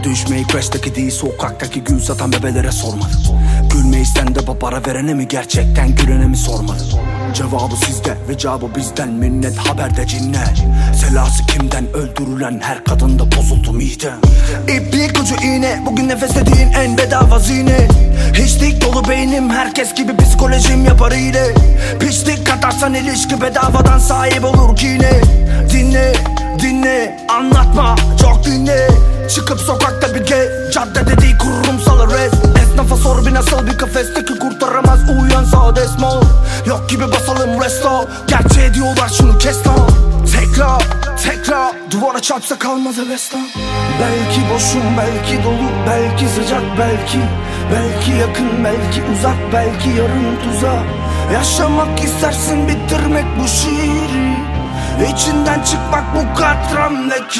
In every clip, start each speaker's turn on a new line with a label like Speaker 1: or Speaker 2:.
Speaker 1: Düşmeyi crash'taki değil, sokaktaki gül satan bebelere sormadım. Gülmeyi stand-up'a para verene mi, gerçekten gülene mi sormadım. Cevabı sizde ve cevabı bizden, minnet haberde cinnet. Selası kimden, öldürülen her kadında bozuldu midem. İplik ucu iğne, bugün nefes dediğin en bedava zine. Hiçlik dolu beynim, herkes gibi psikolojim yapar iyile. Pislik katarsan ilişki bedavadan sahip olur ki ne. Dinle, dinle, anlatma, çok dinle. Çıkıp sokakta bir caddede değil kurumsal res. Esnafa sor bir nasıl bir kafesteki kurtaramaz uyuyan sade small. Yok gibi basalım resto, gerçeğe diyorlar şunu kes lan. Tekrar, tekrar, duvara çarpsa kalmaz heveslan. Belki boşum, belki dolu, belki sıcak, belki. Belki yakın, belki uzak, belki yarın tuzak. Yaşamak istersin, bitirmek bu şiiri. İçinden çıkmak bu katramdaki.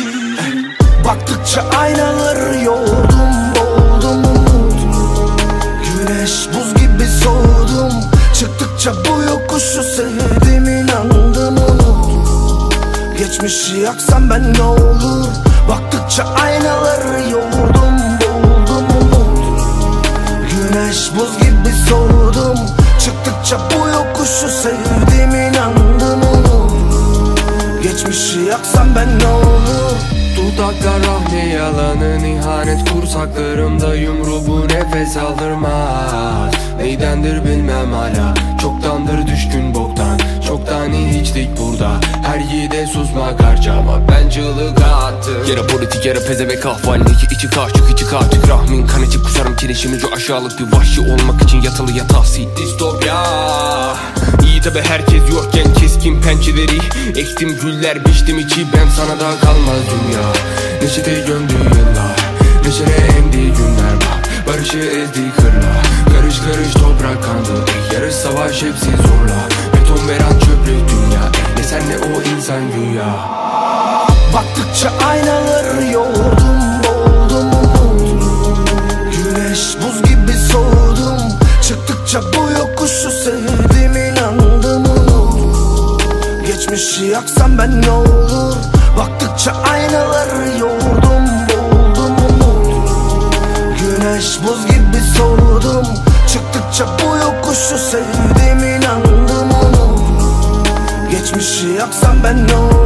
Speaker 1: Baktıkça aynaları yoldum, oldum umudum. Güneş buz gibi soğudum. Çıktıkça bu yokuşu sevdim, inandım unuttum. Geçmişi yaksam ben ne olur. Baktıkça aynaları yoldum, oldum umudum. Güneş buz gibi soğudum. Çıktıkça bu yokuşu sevdim, inandım unuttum. Geçmişi yaksam ben ne olur.
Speaker 2: Dudaklar rahmi yalanın ihanet kursaklarımda yumru bu nefes aldırmaz. Neydendir bilmem hala, çoktandır düşkün boktan. Çoktan hiçlik burada, her yiğide susmak harcama. Ben çığlık attım.
Speaker 3: Yara politik yara pezevek ahvalindeki içi kaçık içi kaçık. Rahmin kan içip kusarım kirişin ucu aşağılık bir vahşi olmak için yatılı yatağısı distopya. İyi tabi herkes yokken keskin pençeleri. Ektim güller biçtim içi, ben sana da kalmaz dünya. Neşete gömdüğü yıllar, neşere emdiği günler bak. Barışı ezdiği kırlar, karış karış toprak kandı. Yarış savaş hepsi zorla, beton veren çöplük dünya. Ne sen ne o insan güya.
Speaker 1: Baktıkça aynaları yoldum, oldum umudum. Güneş buz gibi soğudum. Çıktıkça bu yokuşu sevdim, inandım unuttum. Geçmişi yaksam ben ne olur. Baktıkça aynaları yoldum, oldum umudum. Güneş buz gibi soğudum. Çıktıkça bu yokuşu sevdim, inandım unuttum. Geçmişi yaksam ben ne olur.